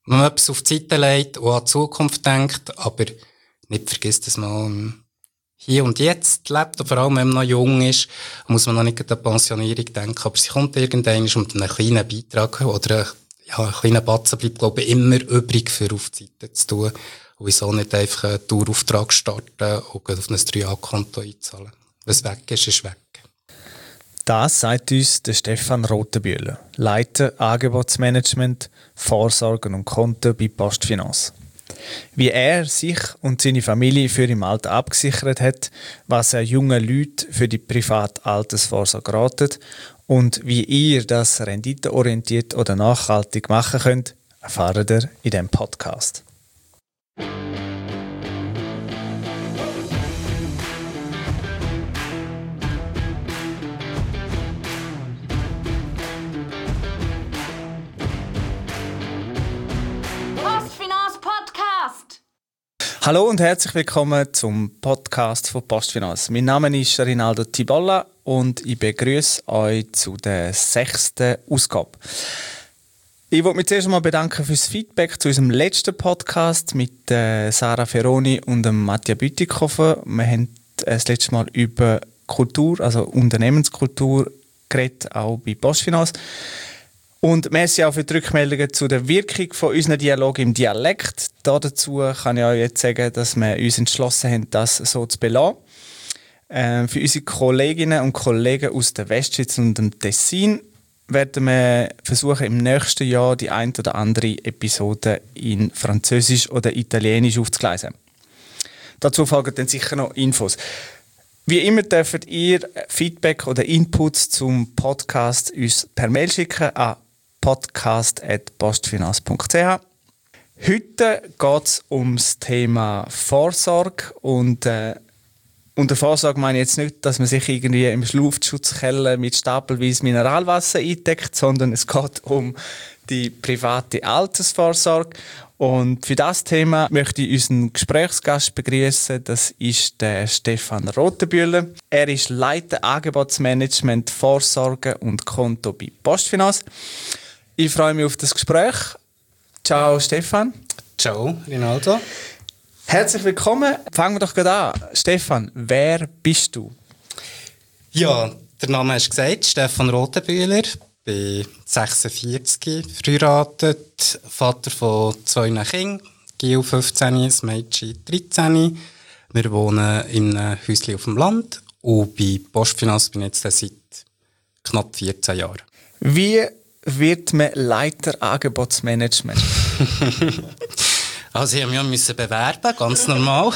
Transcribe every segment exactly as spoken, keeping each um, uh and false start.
wenn man etwas auf die Seite legt und an die Zukunft denkt, aber nicht vergisst, dass man hier und jetzt lebt, und vor allem, wenn man noch jung ist, muss man noch nicht an die Pensionierung denken, aber sie kommt irgendwann und einen kleinen Beitrag oder ja, einen kleinen Batzen bleibt, glaube ich, immer übrig, für auf die Seite zu tun. Und wieso nicht einfach einen Dauerauftrag starten und auf ein drei A-Konto einzahlen. Was weg ist, ist weg. Das sagt uns der Stefan Rotenbühler, Leiter Angebotsmanagement, Vorsorgen und Konten bei Postfinance. Wie er sich und seine Familie für im Alter abgesichert hat, was er jungen Leuten für die private Altersvorsorge ratet und wie ihr das renditeorientiert oder nachhaltig machen könnt, erfahrt ihr in diesem Podcast. Hallo und herzlich willkommen zum Podcast von Postfinance. Mein Name ist Rinaldo Tibolla und ich begrüße euch zu der sechsten Ausgabe. Ich wollte mich zuerst einmal bedanken für das Feedback zu unserem letzten Podcast mit äh, Sarah Ferroni und dem Mattia Bütikofer. Wir haben das letzte Mal über Kultur, also Unternehmenskultur, geredet, auch bei Postfinance. Und merci auch für die Rückmeldungen zu der Wirkung von unseren Dialogen im Dialekt. Dazu kann ich euch jetzt sagen, dass wir uns entschlossen haben, das so zu belassen. Ähm, für unsere Kolleginnen und Kollegen aus der Westschweiz und dem Tessin werden wir versuchen, im nächsten Jahr die ein oder andere Episode in Französisch oder Italienisch aufzugleisen. Dazu folgen dann sicher noch Infos. Wie immer dürft ihr Feedback oder Inputs zum Podcast uns per Mail schicken an podcast at postfinance punkt c h. Heute geht es um das Thema Vorsorge und äh, unter Vorsorge meine ich jetzt nicht, dass man sich irgendwie im Luftschutzkeller mit stapelweise Mineralwasser eindeckt, sondern es geht um die private Altersvorsorge. Und für das Thema möchte ich unseren Gesprächsgast begrüßen. Das ist der Stefan Rotenbühler. Er ist Leiter Angebotsmanagement, Vorsorge und Konto bei Postfinance. Ich freue mich auf das Gespräch. Ciao Stefan. Ciao Rinaldo. Herzlich willkommen. Fangen wir doch gerade an. Stefan, wer bist du? Ja, der Name hast du gesagt, Stefan Rotenbühler. Ich bin sechsundvierzig, verheiratet, Vater von zwei Kindern, Gil fünfzehn, das Mädchen dreizehn. Wir wohnen in einem Häuschen auf dem Land und bei Postfinance bin ich jetzt seit knapp vierzehn Jahren. Wie wird man Leiter Angebotsmanagement? Also ich musste mich bewerben, ganz normal.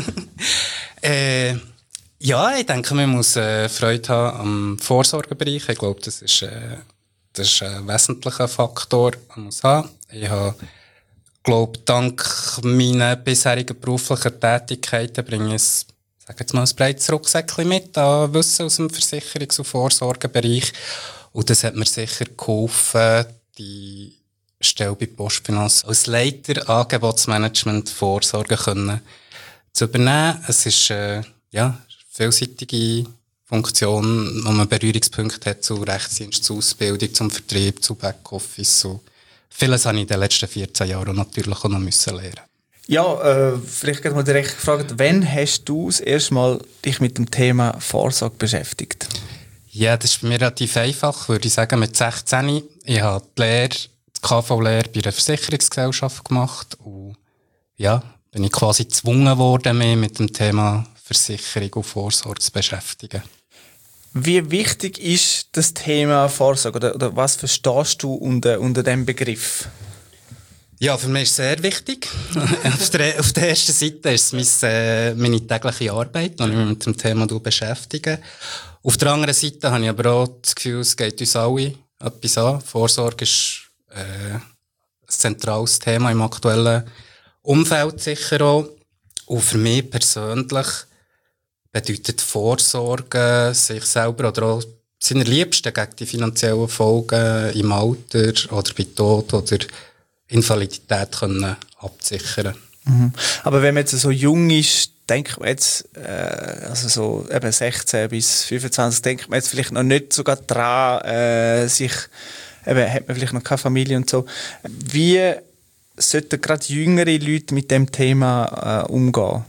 äh, ja, ich denke, man muss äh, Freude haben am Vorsorgebereich. Ich glaube, das ist... Äh, Das ist ein wesentlicher Faktor, den man muss haben. Ich habe, glaube dank meiner bisherigen beruflichen Tätigkeiten bringe ich ein, sag jetzt mal, ein breites Rucksäckchen mit an Wissen aus dem Versicherungs- und Vorsorgebereich. Und das hat mir sicher geholfen, die Stelle bei Postfinance als Leiter Angebotsmanagement Vorsorge können zu übernehmen. Es ist äh, ja vielseitige Funktion, wo man Berührungspunkte hat zu Rechtsdienst, zu Ausbildung, zum Vertrieb, zu Backoffice. So. Vieles habe ich in den letzten vierzehn Jahren natürlich auch noch müssen lernen. Ja, äh, vielleicht geht mal direkt gefragt, wann hast du das erste Mal dich mit dem Thema Vorsorge beschäftigt? Ja, das ist bei mir relativ einfach, würde ich sagen, mit sechzehn. Ich habe die Lehre, die K V-Lehre bei einer Versicherungsgesellschaft gemacht und ja, bin ich quasi gezwungen worden, mich mit dem Thema Versicherung und Vorsorge zu beschäftigen. Wie wichtig ist das Thema Vorsorge oder, oder was verstehst du unter, unter diesem Begriff? Ja, für mich ist es sehr wichtig. auf, der, auf der ersten Seite ist es mein, äh, meine tägliche Arbeit, die ich mich mit dem Thema beschäftige. Auf der anderen Seite habe ich aber auch das Gefühl, es geht uns alle etwas an. Vorsorge ist äh, ein zentrales Thema im aktuellen Umfeld sicher auch. Und für mich persönlich bedeutet Vorsorge, sich selber oder auch seine Liebsten gegen die finanziellen Folgen im Alter oder bei Tod oder Invalidität können absichern. Mhm. Aber wenn man jetzt so jung ist, denkt man jetzt, äh, also so eben sechzehn bis fünfundzwanzig, denkt man jetzt vielleicht noch nicht sogar dran, äh, sich, eben, hat man vielleicht noch keine Familie und so. Wie sollten gerade jüngere Leute mit dem Thema äh, umgehen?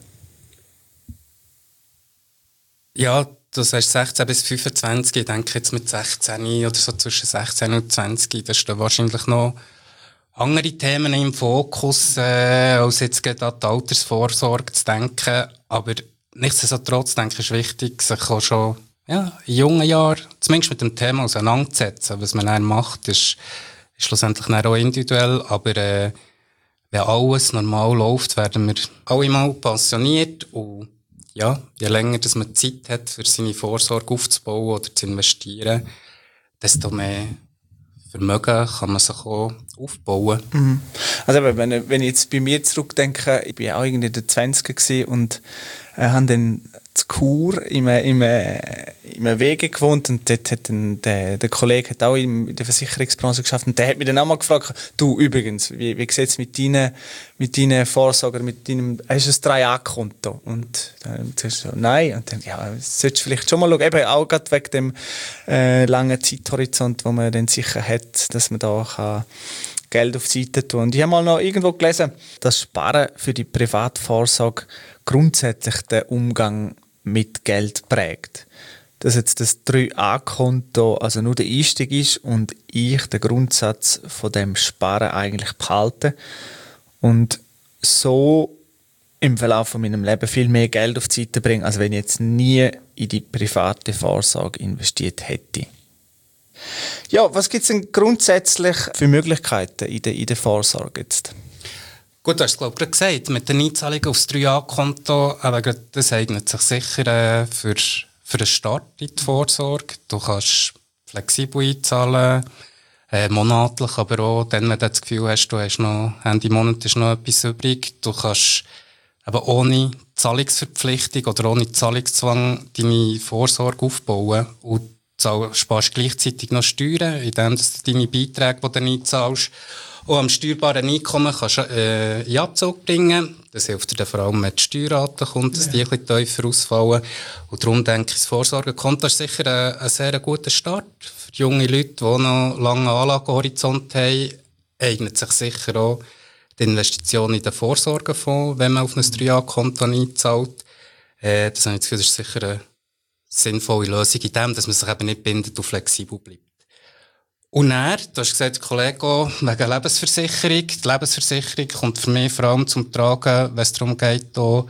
Ja, du sagst sechzehn bis fünfundzwanzig, ich denke jetzt mit sechzehn oder so zwischen sechzehn und zwanzig, da stehen wahrscheinlich noch andere Themen im Fokus, äh, als jetzt gerade an die Altersvorsorge zu denken. Aber nichtsdestotrotz denke ich, ist wichtig, sich auch schon ja, in jungen Jahren zumindest mit dem Thema auseinanderzusetzen. Was man dann macht, ist, ist schlussendlich dann auch individuell, aber äh, wenn alles normal läuft, werden wir alle mal pensioniert und ja, je länger dass man Zeit hat, für seine Vorsorge aufzubauen oder zu investieren, desto mehr Vermögen kann man sich auch aufbauen. Mhm. Also wenn, wenn ich jetzt bei mir zurückdenke, ich bin auch irgendwie in den zwanzigern gewesen und äh, habe dann zu Chur im, im, im Wege gewohnt und dort hat dann der, der Kollege hat auch in der Versicherungsbranche geschafft und der hat mich dann auch mal gefragt, du übrigens, wie, wie sieht es mit deinen, mit deinen Vorsorgen, mit deinem, hast du ein drei A Konto? Und dann sagst du so, nein. Und dann, ja, solltest du vielleicht schon mal schauen, eben auch gerade wegen dem äh, langen Zeithorizont, wo man dann sicher hat, dass man da kann Geld auf die Seite tun. Und ich habe mal noch irgendwo gelesen, dass Sparen für die Privatvorsorge grundsätzlich den Umgang mit Geld prägt. Dass jetzt das drei A Konto also nur der Einstieg ist und ich den Grundsatz von dem Sparen eigentlich behalte und so im Verlauf von meinem Leben viel mehr Geld auf die Seite bringe, als wenn ich jetzt nie in die private Vorsorge investiert hätte. Ja, was gibt es denn grundsätzlich für Möglichkeiten in der, in der Vorsorge jetzt? Gut, du hast es glaube ich gerade gesagt, mit der Einzahlung aufs drei A Konto, aber das eignet sich sicher äh, für, für einen Start in die Vorsorge. Du kannst flexibel einzahlen, äh, monatlich, aber auch dann, wenn du das Gefühl hast, du hast noch, Ende Monat ist noch etwas übrig. Du kannst eben ohne Zahlungsverpflichtung oder ohne Zahlungszwang deine Vorsorge aufbauen und du sparst gleichzeitig noch Steuern, indem du deine Beiträge, die du einzahlst, auch am steuerbaren Einkommen kannst äh, in Abzug bringen. Das hilft dir vor allem, wenn die Steuerrate kommt, dass die ein bisschen tiefer ausfallen. Und darum denke ich, das Vorsorgekonto ist sicher ein, ein sehr guter Start. Für junge Leute, die noch lange Anlagehorizont haben, eignet sich sicher auch die Investition in den Vorsorgefonds, wenn man auf ein drei A Konto einzahlt. Äh, das habe ich das Gefühl, das ist sicher eine sinnvolle Lösung in dem, dass man sich eben nicht bindet und flexibel bleibt. Und dann, du hast gesagt, Kollege, wegen Lebensversicherung. Die Lebensversicherung kommt für mich vor allem zum Tragen, wenn es darum geht, hier,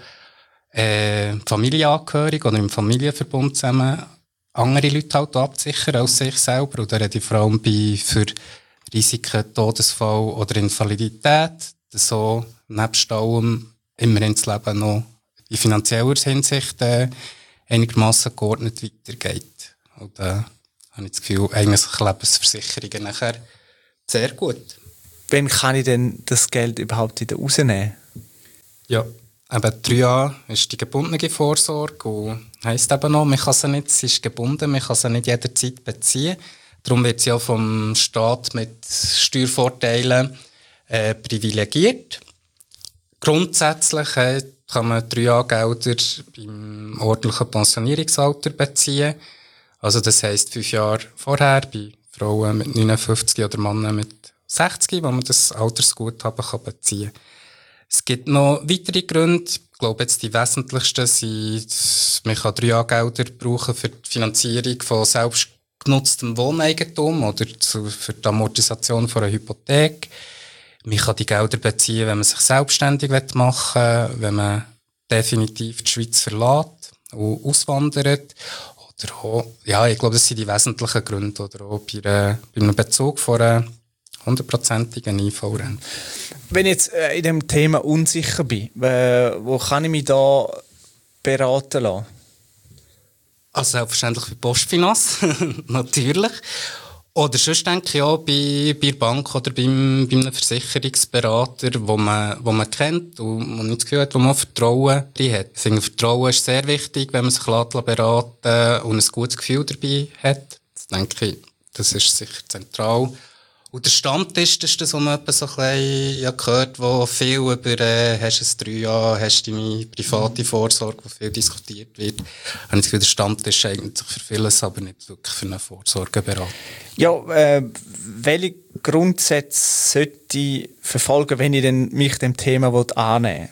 äh, Familienangehörige oder im Familienverbund zusammen andere Leute halt abzusichern als sich selber. Und da rede ich vor allem bei, für Risiken, Todesfall oder Invalidität, dass so nebst allem immer ins Leben noch in finanzieller Hinsicht äh, einigermaßen geordnet weitergeht. Und äh, habe ich das Gefühl, eigentlich Lebensversicherungen nachher sehr gut. Wann kann ich denn das Geld überhaupt wieder rausnehmen? Ja, eben drei A ist die gebundene Vorsorge und heisst eben noch, man kann sie nicht, sie ist gebunden, man kann sie nicht jederzeit beziehen. Darum wird sie ja vom Staat mit Steuervorteilen äh, privilegiert. Grundsätzlich äh, kann man drei A Gelder beim ordentlichen Pensionierungsalter beziehen. Also das heisst fünf Jahre vorher bei Frauen mit neunundfünfzig oder Männern mit sechzig, wo man das Altersguthaben kann beziehen kann. Es gibt noch weitere Gründe. Ich glaube, jetzt die wesentlichsten sind, man kann drei A Gelder brauchen für die Finanzierung von selbstgenutztem Wohneigentum oder zu, für die Amortisation von einer Hypothek. Man kann die Gelder beziehen, wenn man sich selbstständig machen will, wenn man definitiv die Schweiz verlässt und auswandert. Oder auch, ja, ich glaube, das sind die wesentlichen Gründe. Oder auch bei, äh, bei einem Bezug von einer hundertprozentigen I V-Rente. Wenn ich jetzt äh, in dem Thema unsicher bin, äh, wo kann ich mich da beraten lassen? Also selbstverständlich bei Postfinance, natürlich. Oder sonst denke ich auch bei, bei der Bank oder beim, bei einem Versicherungsberater, wo man, wo man kennt und man nicht das Gefühl hat, wo man Vertrauen drin hat. Ich finde, Vertrauen ist sehr wichtig, wenn man sich beraten und ein gutes Gefühl dabei hat. Das denke ich, das ist sicher zentral. Und der Stammtisch, das ist das, was man etwa so ein bisschen ja, gehört, wo viel über, äh, hast du ein drei Jahre, hast du deine private Vorsorge, wo viel diskutiert wird. Und ich das Gefühl, der Stammtisch eignet sich für vieles, aber nicht wirklich für eine Vorsorgeberatung. Ja, äh, welche Grundsätze sollte ich verfolgen, wenn ich denn mich dem Thema annehmen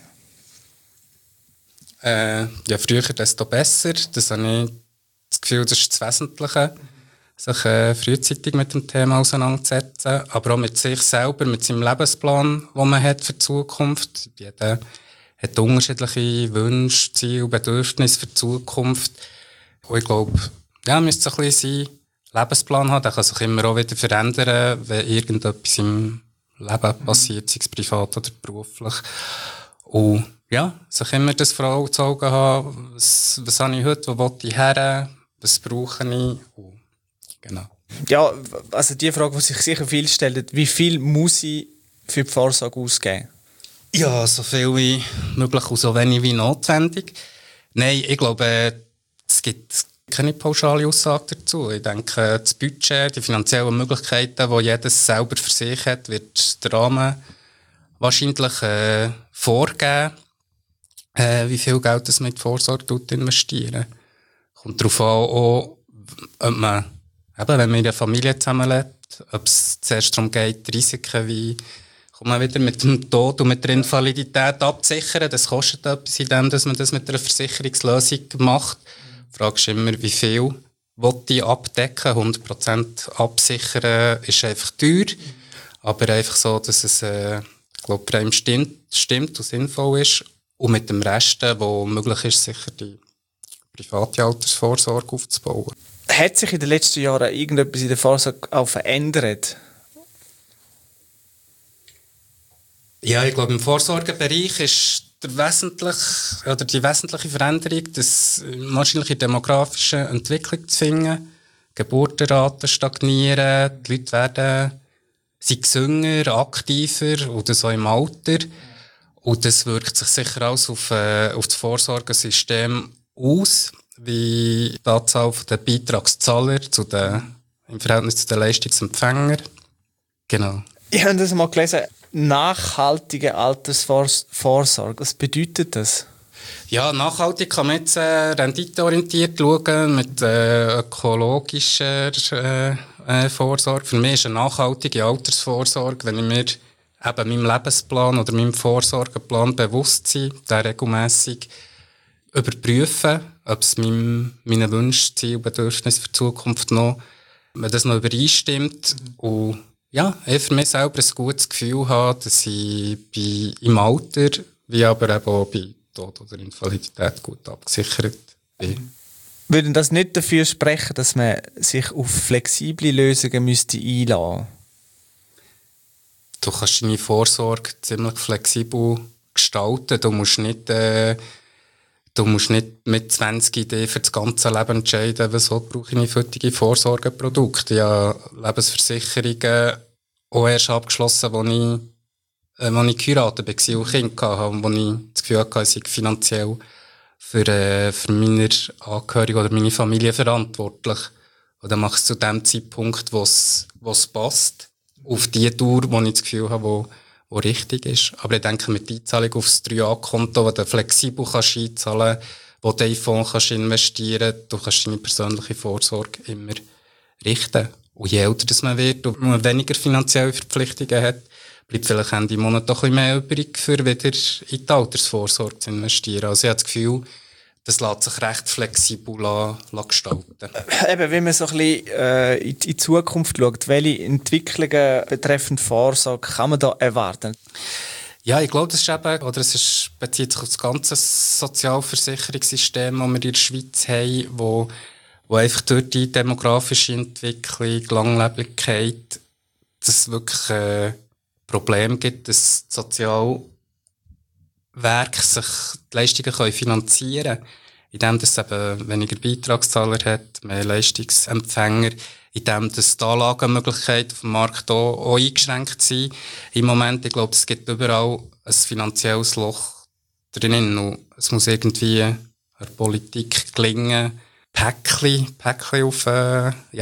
will? Äh, ja, früher desto besser. Das habe ich das Gefühl, das ist das Wesentliche. Sich äh, frühzeitig mit dem Thema auseinandersetzen, aber auch mit sich selber, mit seinem Lebensplan, den man hat für die Zukunft. Jeder hat unterschiedliche Wünsche, Ziele, Bedürfnisse für die Zukunft. Und ich glaube, ja, müsste es ein bisschen sein, Lebensplan haben, der kann sich immer auch wieder verändern, wenn irgendetwas im Leben passiert, sei es privat oder beruflich. Und ja, sich immer das vor Augen zu haben, was, was habe ich heute, wo will ich her, was brauche ich. Und genau. Ja, also die Frage, die sich sicher viel stellt, wie viel muss ich für die Vorsorge ausgeben? Ja, so viel wie möglich und so wenig wie notwendig. Nein, ich glaube, es gibt keine pauschale Aussage dazu. Ich denke, das Budget, die finanziellen Möglichkeiten, die jedes selber für sich hat, wird der Rahmen wahrscheinlich äh, vorgeben, äh, wie viel Geld das mit Vorsorge investieren. Kommt darauf an, auch, ob man, eben, wenn man in einer Familie zusammenlebt, ob es zuerst darum geht, Risiken wie kommt man wieder mit dem Tod und mit der Invalidität abzusichern. Das kostet etwas in dem, dass man das mit einer Versicherungslösung macht. Die Frage ist immer, wie viel will ich abdecken? hundert Prozent absichern ist einfach teuer. Aber einfach so, dass es, äh, ich glaube, bei einem stimmt, stimmt und sinnvoll ist. Und mit dem Rest, wo möglich ist, sicher die private Altersvorsorge aufzubauen. Hat sich in den letzten Jahren irgendetwas in der Vorsorge auch verändert? Ja, ich glaube, im Vorsorgebereich ist der wesentliche, oder die wesentliche Veränderung, das wahrscheinlich demografische Entwicklung zu finden. Geburtenraten stagnieren, die Leute werden sind gesünger, aktiver oder so im Alter. Und das wirkt sich sicher auch auf, äh, auf das Vorsorgesystem aus, wie die Anzahl der Beitragszahler zu den, im Verhältnis zu den Leistungsempfängern. Genau. Ich habe das mal gelesen. Nachhaltige Altersvorsorge, was bedeutet das? Ja, nachhaltig kann man jetzt äh, renditeorientiert schauen, mit äh, ökologischer äh, äh, Vorsorge. Für mich ist eine nachhaltige Altersvorsorge, wenn ich mir eben meinem Lebensplan oder meinem Vorsorgeplan bewusst sein, den regelmässig überprüfen, ob es meinem, meinen Wünschen, Zielen, Bedürfnissen für die Zukunft noch, wenn das noch übereinstimmt. Und ja, ich für mich selber ein gutes Gefühl habe, dass ich bei, im Alter, wie aber eben auch bei Tod oder Invalidität gut abgesichert bin. Würde das nicht dafür sprechen, dass man sich auf flexible Lösungen müsste einlassen? Du kannst deine Vorsorge ziemlich flexibel gestalten. Du musst nicht, äh, du musst nicht mit zwanzig Ideen für das ganze Leben entscheiden, was brauche ich für heutige Vorsorgeprodukte. Ich habe Lebensversicherungen auch erst abgeschlossen, als ich, äh, als ich geheiratet war und Kinder hatte, und wo ich das Gefühl hatte, ich sei finanziell für, äh, für meine Angehörigen oder meine Familie verantwortlich. Und dann mache ich es zu dem Zeitpunkt, wo es passt, auf die Tour, wo ich das Gefühl habe, wo, wo richtig ist. Aber ich denke, mit der Einzahlung aufs drei A-Konto, wo du flexibel kannst einzahlen kannst, wo du in den Fonds kannst investieren kannst, du kannst deine persönliche Vorsorge immer richten. Und je älter das man wird und man weniger finanzielle Verpflichtungen hat, bleibt vielleicht Ende Monat doch ein bisschen mehr übrig, für wieder in die Altersvorsorge zu investieren. Also ich habe das Gefühl, das lässt sich recht flexibel la, la gestalten. Eben, wenn man so ein bisschen äh, in die Zukunft schaut, welche Entwicklungen betreffend Vorsorge kann man da erwarten? Ja, ich glaube, das ist eben, oder es ist, bezieht sich auf das ganze Sozialversicherungssystem, das wir in der Schweiz haben, wo, wo einfach durch die demografische Entwicklung, Langleblichkeit, dass es wirklich ein Problem gibt, dass das Sozialwerk sich die Leistungen können finanzieren können, indem es eben weniger Beitragszahler hat, mehr Leistungsempfänger, indem dass die Anlagenmöglichkeiten auf dem Markt auch, auch eingeschränkt sind. Im Moment, ich glaube, es gibt überall ein finanzielles Loch drinnen und es muss irgendwie der Politik gelingen, Päckchen, Päckchen auf, äh, ja,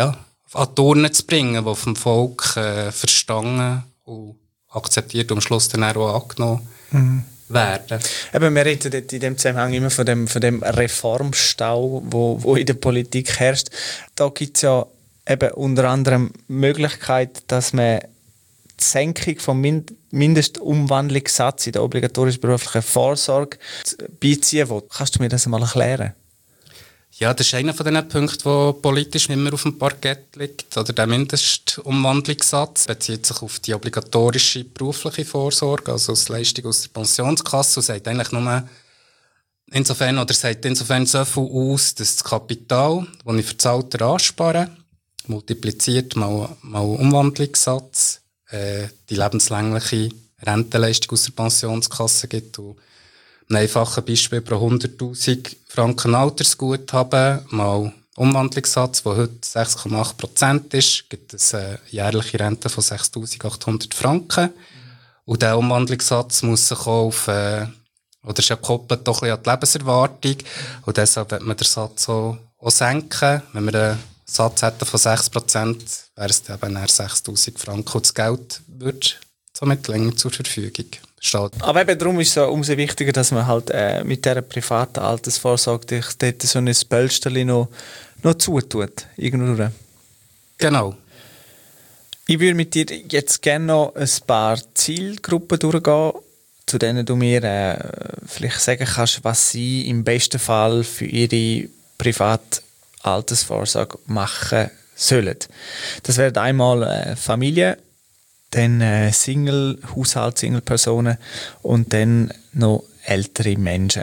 an die Urne zu bringen, die vom Volk äh, verstanden und akzeptiert und am Schluss dann auch angenommen mhm. werden. Eben, wir reden dort in dem Zusammenhang immer von dem, von dem Reformstau, wo, wo in der Politik herrscht. Da gibt es ja eben unter anderem die Möglichkeit, dass man die Senkung vom Mind- Mindestumwandlungssatz in der obligatorischen beruflichen Vorsorge beiziehen will. Kannst du mir das einmal erklären? Ja, das ist einer von den Punkten, der politisch immer auf dem Parkett liegt. Oder der Mindestumwandlungssatz bezieht sich auf die obligatorische berufliche Vorsorge, also als Leistung aus der Pensionskasse, und sagt eigentlich nur insofern, oder sagt insofern so viel aus, dass das Kapital, das ich für das Alter anspare, multipliziert mal, mal Umwandlungssatz, äh, die lebenslängliche Rentenleistung aus der Pensionskasse gibt. Und ein einfaches Beispiel: pro hunderttausend Franken Altersguthaben mal Umwandlungssatz, der heute sechs Komma acht Prozent ist, gibt es eine jährliche Rente von sechstausendachthundert Franken. Und dieser Umwandlungssatz muss sich auch auf, äh, oder ist ja gekoppelt doch ein bisschen an die Lebenserwartung. Und deshalb wird man den Satz auch, auch senken. Wenn wir einen Satz hätten von sechs Prozent, wäre es dann eben sechstausend Franken. Und das Geld würde somit länger zur Verfügung stehen. Aber eben darum ist es umso wichtiger, dass man halt äh, mit dieser privaten Altersvorsorge dort so ein Pölsterchen noch, noch zutut. Irgendwo. Genau. Ich würde mit dir jetzt gerne noch ein paar Zielgruppen durchgehen, zu denen du mir äh, vielleicht sagen kannst, was sie im besten Fall für ihre private Altersvorsorge machen sollen. Das wären einmal äh, Familie, dann äh, Single, Haushalt, Single-Personen und dann noch ältere Menschen.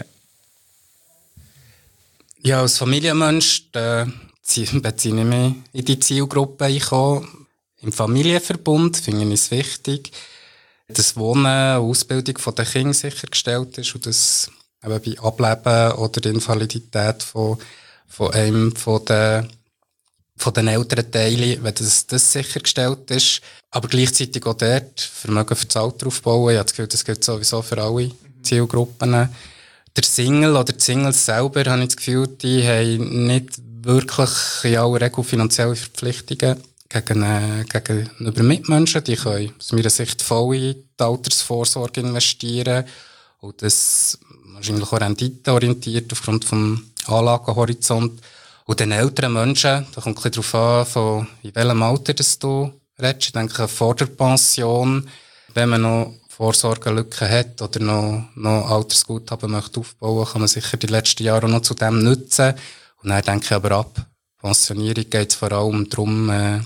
Ja, als Familienmensch äh, beziehe ich mich in die Zielgruppe ein. Im Familienverbund finde ich es wichtig, dass Wohnen und Ausbildung der Kinder sichergestellt ist und dass eben bei Ableben oder Invalidität von, von einem von den, von den älteren Teilen, wenn das, das sichergestellt ist. Aber gleichzeitig auch dort Vermögen für das Alter aufbauen. Ich habe das Gefühl, das gilt sowieso für alle Zielgruppen. Der Single oder die Singles selber, habe ich das Gefühl, die haben nicht wirklich in aller Regel finanzielle Verpflichtungen gegen, äh, gegenüber Mitmenschen. Die können aus meiner Sicht voll in die Altersvorsorge investieren und das wahrscheinlich auch renditeorientiert aufgrund vom Anlagenhorizont. Und den älteren Menschen, da kommt ein bisschen darauf an, von in welchem Alter das du redest. Ich denke, vor der Pension, wenn man noch Vorsorgelücken hat oder noch, noch Altersguthaben möchte aufbauen, kann man sicher die letzten Jahre noch zu dem nutzen. Und dann denke ich aber ab Pensionierung geht es vor allem darum, äh,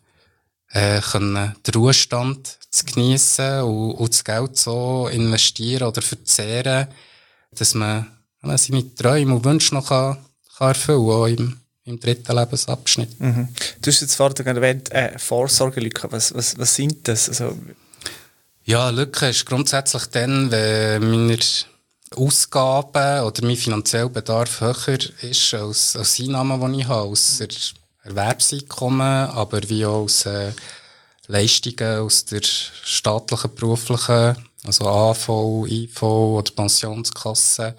äh, können den Ruhestand zu geniessen und, und das Geld so investieren oder verzehren, dass man äh, seine Träume und Wünsche noch kann, kann erfüllen kann, auch im, im dritten Lebensabschnitt. Mhm. Du hast jetzt vorhin erwähnt, äh, Vorsorgelücken. Was, was, was sind das? Also ja, Lücke ist grundsätzlich dann, wenn meine Ausgaben oder mein finanzieller Bedarf höher ist als, als Einnahmen, die ich habe, aus der Erwerbseinkommen, aber wie auch aus äh, Leistungen aus der staatlichen, beruflichen, also A V, I V oder Pensionskasse,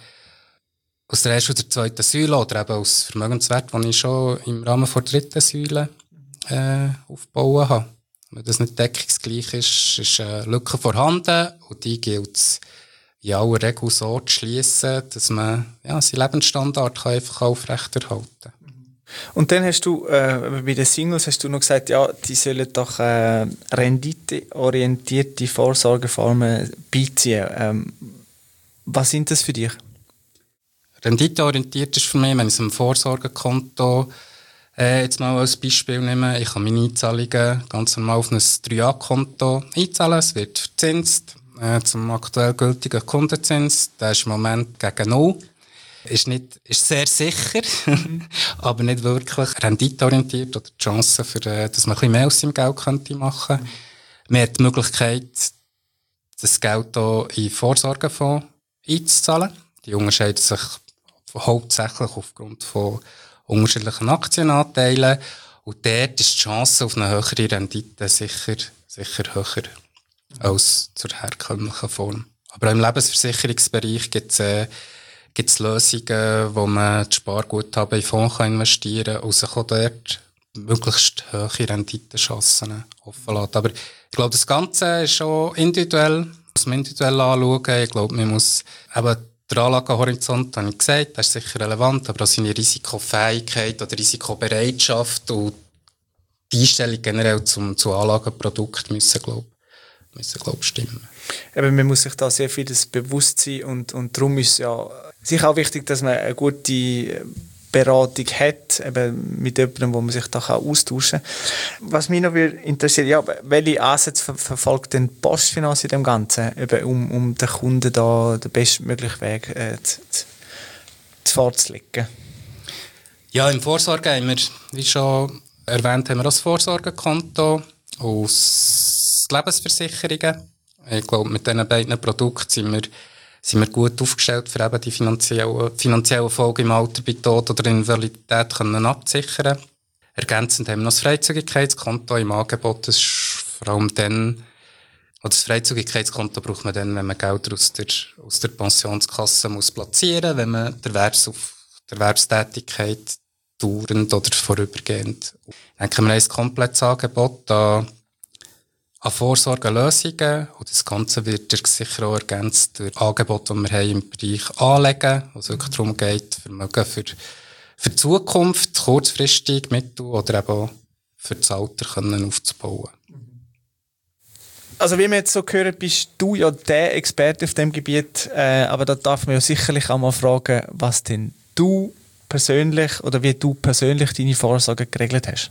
aus der ersten oder zweiten Säule oder eben aus Vermögenswert, den ich schon im Rahmen der dritten Säule äh, aufbauen habe. Wenn das nicht deckungsgleich ist, ist eine Lücke vorhanden und die gilt es in aller Regel so zu schliessen, dass man ja, seinen Lebensstandard kann einfach aufrechterhalten kann. Und dann hast du, äh, bei den Singles hast du noch gesagt, ja, die sollen doch äh, renditeorientierte Vorsorgeformen beiziehen. Ähm, was sind das für dich? Renditeorientiert ist für mich, wenn ich es am Vorsorgekonto äh, jetzt mal als Beispiel nehme, ich kann meine Einzahlungen ganz normal auf ein drei Jahr Konto einzahlen, es wird verzinst äh, zum aktuell gültigen Kundenzins, der ist im Moment gegen null. Ist, nicht, ist sehr sicher, aber nicht wirklich renditeorientiert oder die Chance, für, äh, dass man ein bisschen mehr aus seinem Geld könnte machen könnte. Man hat die Möglichkeit, das Geld auch in Vorsorgefonds einzuzahlen. Die unterscheiden sich hauptsächlich aufgrund von unterschiedlichen Aktienanteilen. Und dort ist die Chance auf eine höhere Rendite sicher, sicher höher als zur herkömmlichen Form. Aber auch im Lebensversicherungsbereich gibt es äh, gibt es Lösungen, wo man das Sparguthaben in Fonds investieren kann und sich auch dort möglichst hohe Renditenchancen offen lässt. Aber ich glaube, das Ganze ist schon individuell, muss man individuell anschauen. Ich glaube, man muss eben der Anlagehorizont, habe ich gesagt, das ist sicher relevant, aber auch seine Risikofähigkeit oder Risikobereitschaft und die Einstellung generell zum, zu Anlagenprodukt müssen, glaube müssen, glaub, stimmen. Eben, man muss sich da sehr vieles bewusst sein und, und darum ist ja sicher auch wichtig, dass man eine gute Beratung hat, eben mit jemandem, wo man sich da austauschen kann. Was mich noch interessiert, ja, welche Ansätze ver verfolgt denn Postfinance in dem Ganzen, eben, um, um den Kunden da den bestmöglichen Weg äh, zu, zu, zu vorzulegen? Ja, im Vorsorge haben wir, wie schon erwähnt, haben wir das Vorsorgekonto aus Lebensversicherungen. Ich glaube, mit diesen beiden Produkten sind wir sind wir gut aufgestellt, für eben die finanziellen, finanziellen Folgen im Alter bei Tod oder Invalidität können abzusichern. Ergänzend haben wir noch das Freizügigkeitskonto im Angebot. Das ist vor allem dann, oder das Freizügigkeitskonto braucht man dann, wenn man Geld aus der, aus der Pensionskasse muss platzieren, wenn man der Erwerbs auf der Erwerbstätigkeit dauernd oder vorübergehend. Ich denke, wir haben ein komplettes Angebot da an Vorsorgelösungen. Und das Ganze wird sicher auch ergänzt durch Angebote, die wir haben im Bereich Anlegen, wo es wirklich darum geht, Vermögen für, für die Zukunft, kurzfristig, mittel- oder eben auch für das Alter können aufzubauen. Also wie wir jetzt so hören, bist du ja der Experte auf dem Gebiet, äh, aber da darf man ja sicherlich auch mal fragen, was denn du persönlich oder wie du persönlich deine Vorsorge geregelt hast.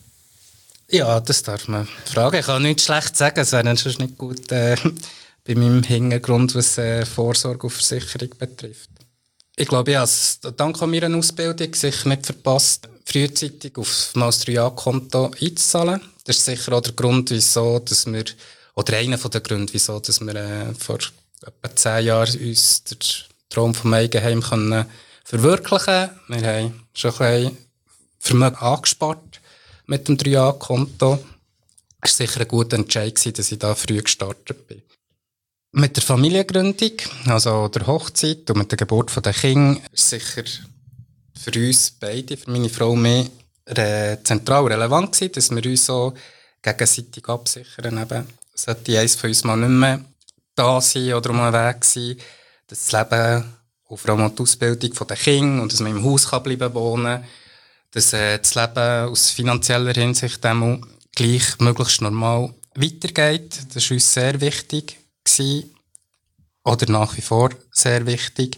Ja, das darf man fragen. Ich kann nichts schlecht sagen, es wäre sonst nicht gut äh, bei meinem Hintergrund, was äh, Vorsorge und Versicherung betrifft. Ich glaube, ich habe es dank meiner Ausbildung sicher nicht verpasst, frühzeitig auf mein drei A-Konto einzuzahlen. Das ist sicher auch der Grund, wieso, dass wir, oder einer der Gründe, wieso, dass wir äh, vor etwa zehn Jahren uns den Traum vom Eigenheim können verwirklichen. Wir haben schon ein bisschen Vermögen angespart mit dem drei A-Konto. Es war sicher ein guter Entscheid, dass ich da früh gestartet bin. Mit der Familiengründung, also der Hochzeit und mit der Geburt der Kinder, ist sicher für uns beide, für meine Frau und mich, äh, zentral relevant gewesen, dass wir uns so gegenseitig absichern. Eben, sollte eins von uns mal nicht mehr da sein oder um einen Weg sein, dass das Leben und vor allem die Ausbildung der Kinder und dass man im Haus kann bleiben wohnen, dass äh, das Leben aus finanzieller Hinsicht dem gleich möglichst normal weitergeht. Das war uns sehr wichtig gewesen. Oder nach wie vor sehr wichtig.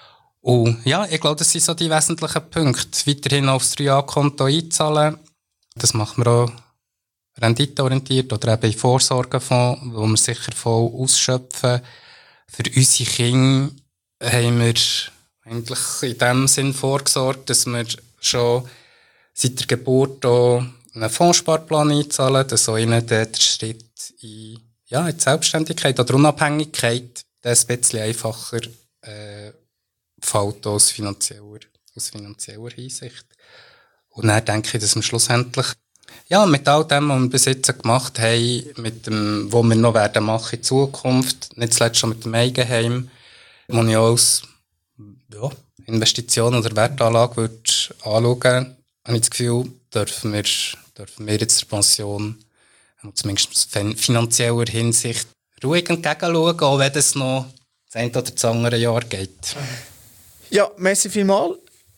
Und ja, ich glaube, das sind so die wesentlichen Punkte. Weiterhin aufs drei A-Konto einzahlen. Das machen wir auch renditeorientiert oder eben in Vorsorgefonds, wo wir sicher voll ausschöpfen. Für unsere Kinder haben wir eigentlich in dem Sinn vorgesorgt, dass wir schon seit der Geburt auch einen Fondssparplan einzahlen, dass auch ihnen der Schritt in, ja, in die Selbstständigkeit oder Unabhängigkeit das ein bisschen einfacher äh, fällt aus finanzieller, aus finanzieller Hinsicht. Und dann denke ich, dass wir schlussendlich ja, mit all dem, was wir bis jetzt gemacht haben, mit dem, was wir noch werden machen in Zukunft, nicht zuletzt schon mit dem Eigenheim, wo ich auch als ja, Investition oder Wertanlage würde anschauen, habe ich das Gefühl, dürfen wir, dürfen wir jetzt der Pension, zumindest in finanzieller Hinsicht, ruhig entgegenschauen, auch wenn es noch das eine oder das andere Jahr geht. Ja, merci vielmals.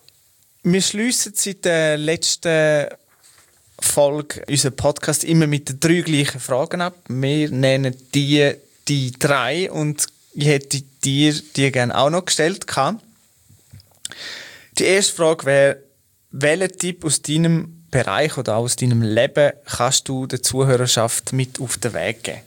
Wir schliessen seit der letzten Folge unseren Podcast immer mit den drei gleichen Fragen ab. Wir nennen die die drei und ich hätte dir die gerne auch noch gestellt. Die erste Frage wäre, welchen Tipp aus deinem Bereich oder auch aus deinem Leben kannst du der Zuhörerschaft mit auf den Weg geben?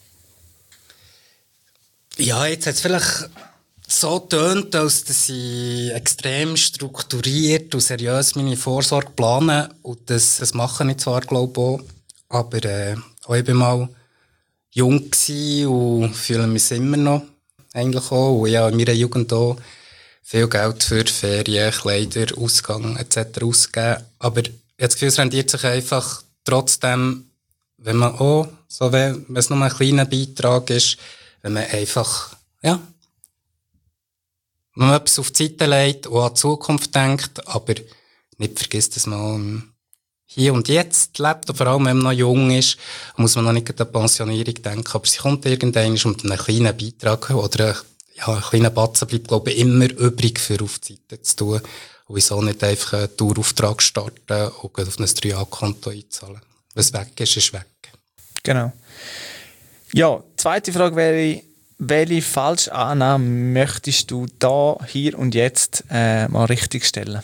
Ja, jetzt hat es vielleicht so getönt, als dass ich extrem strukturiert und seriös meine Vorsorge plane. Und das, das mache ich zwar, glaube ich, auch. Aber äh, auch ich war mal jung und fühle mich immer noch eigentlich auch. Und ich habe in meiner Jugend auch viel Geld für Ferien, Kleider, Ausgang et cetera ausgegeben. Aber ich habe das Gefühl, es rendiert sich einfach trotzdem, wenn man auch, so wenn, wenn es nur ein kleiner Beitrag ist, wenn man einfach, ja, wenn man etwas auf die Seite legt und an die Zukunft denkt, aber nicht vergisst, dass man hier und jetzt lebt, und vor allem, wenn man noch jung ist, muss man noch nicht an die Pensionierung denken, aber sie kommt irgendwann mit einem kleinen Beitrag oder ja, ein kleiner Batzen bleibt, glaube ich, immer übrig für auf die Seite zu tun. Und wieso nicht einfach einen Dauerauftrag starten und auf ein drei A-Konto einzahlen. Was weg ist, ist weg. Genau. Ja, zweite Frage wäre, welche Falschannahme möchtest du da, hier und jetzt äh, mal richtig stellen?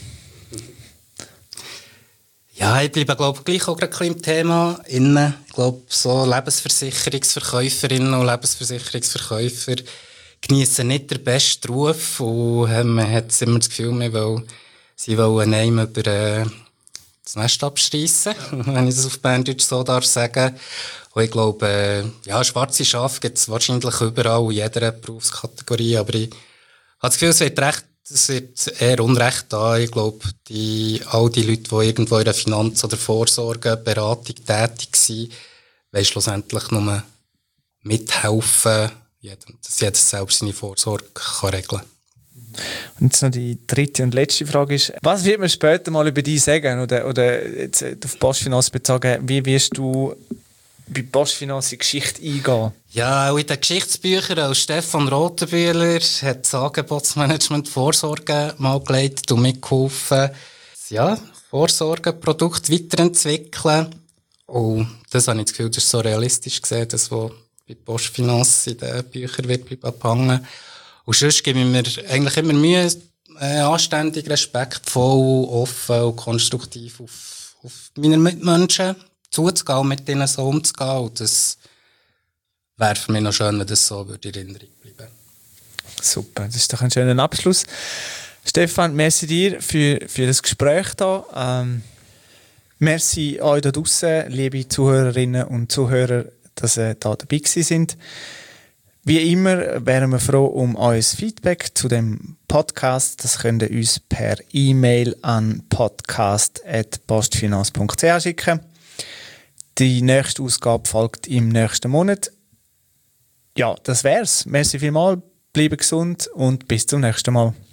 Ja, ich bleibe, glaube ich, gleich auch gerade im Thema innen. Ich glaube, so Lebensversicherungsverkäuferinnen und Lebensversicherungsverkäufer genießen nicht den besten Ruf und äh, man hat immer das Gefühl, man will, sie wollen einem über äh, das Nest abschreissen, wenn ich das auf Berndeutsch so darf sagen. Und ich glaube, äh, ja, schwarze Schafe gibt es wahrscheinlich überall in jeder Berufskategorie, aber ich habe das Gefühl, es wird recht, es wird eher Unrecht da. Ich glaube, die, all die Leute, die irgendwo in der Finanz- oder Vorsorgeberatung tätig sind, wollen schlussendlich nur mithelfen, dass jeder selbst seine Vorsorge kann regeln kann. Und jetzt noch die dritte und letzte Frage ist, was wird man später mal über dich sagen? Oder, oder jetzt auf Postfinanz bezogen, wie wirst du bei Postfinanz die Geschichte eingehen? Ja, auch in den Geschichtsbüchern als Stefan Rotenbühler hat das Angebotsmanagement Vorsorge mal geleitet und mitgeholfen, ja, Vorsorgeprodukt weiterentwickeln. Und das habe ich das Gefühl, das ist so realistisch gesehen, das, was bei Postfinanz in den Büchern wird abhängen. Und sonst gebe ich mir eigentlich immer Mühe, äh, anständig, respektvoll, offen und konstruktiv auf, auf meine Mitmenschen zuzugehen, mit ihnen so umzugehen. Und das wäre für mich noch schön, wenn das so würde in Erinnerung bleiben. Super, das ist doch ein schöner Abschluss. Stefan, merci dir für, für das Gespräch hier. Ähm, merci euch da draussen, liebe Zuhörerinnen und Zuhörer, dass ihr da dabei gewesen sind. Wie immer wären wir froh um euer Feedback zu dem Podcast. Das könnt ihr uns per E-Mail an podcast at postfinanz punkt c h schicken. Die nächste Ausgabe folgt im nächsten Monat. Ja, das wär's. Merci vielmals, bleibt gesund und bis zum nächsten Mal.